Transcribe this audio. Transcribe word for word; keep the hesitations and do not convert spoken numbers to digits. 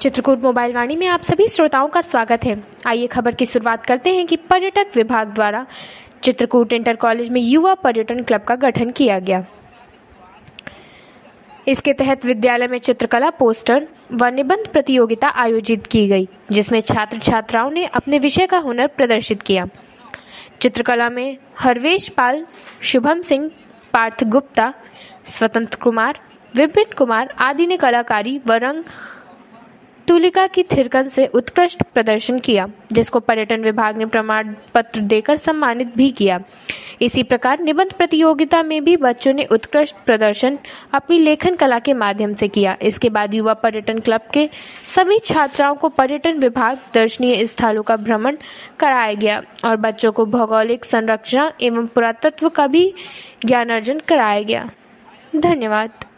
Chitrakoot mobile वाणी में आप सभी श्रोताओं का स्वागत है। आइए खबर की शुरुआत करते हैं कि पर्यटक विभाग द्वारा चित्रकूट इंटर कॉलेज में युवा पर्यटन क्लब का गठन किया गया। इसके तहत विद्यालय में चित्रकला, पोस्टर व निबंध प्रतियोगिता आयोजित की गई, जिसमें छात्र छात्राओं ने अपने विषय का हुनर प्रदर्शित किया। चित्रकला में हरवेश पाल, शुभम सिंह, पार्थ गुप्ता, स्वतंत्र कुमार, विपिन कुमार आदि ने कलाकारी व रंग तुलिका की थिरकन से उत्कृष्ट प्रदर्शन किया, जिसको पर्यटन विभाग ने प्रमाण पत्र देकर सम्मानित भी किया। इसी प्रकार निबंध प्रतियोगिता में भी बच्चों ने उत्कृष्ट प्रदर्शन अपनी लेखन कला के माध्यम से किया। इसके बाद युवा पर्यटन क्लब के सभी छात्राओं को पर्यटन विभाग दर्शनीय स्थलों का भ्रमण कराया गया और बच्चों को भौगोलिक संरचना एवं पुरातत्व का भी ज्ञानार्जन कराया गया। धन्यवाद।